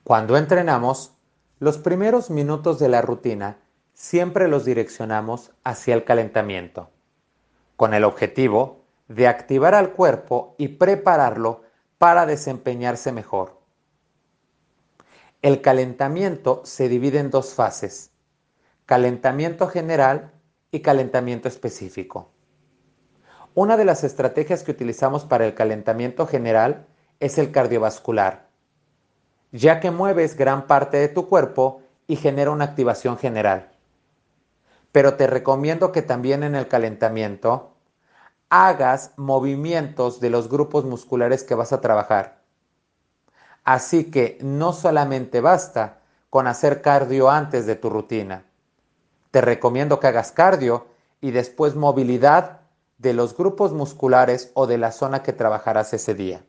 Cuando entrenamos, los primeros minutos de la rutina siempre los direccionamos hacia el calentamiento, con el objetivo de activar al cuerpo y prepararlo para desempeñarse mejor. El calentamiento se divide en dos fases: calentamiento general y calentamiento específico. Una de las estrategias que utilizamos para el calentamiento general es el cardiovascular, ya que mueves gran parte de tu cuerpo y genera una activación general. Pero te recomiendo que también en el calentamiento hagas movimientos de los grupos musculares que vas a trabajar. Así que no solamente basta con hacer cardio antes de tu rutina. Te recomiendo que hagas cardio y después movilidad de los grupos musculares o de la zona que trabajarás ese día.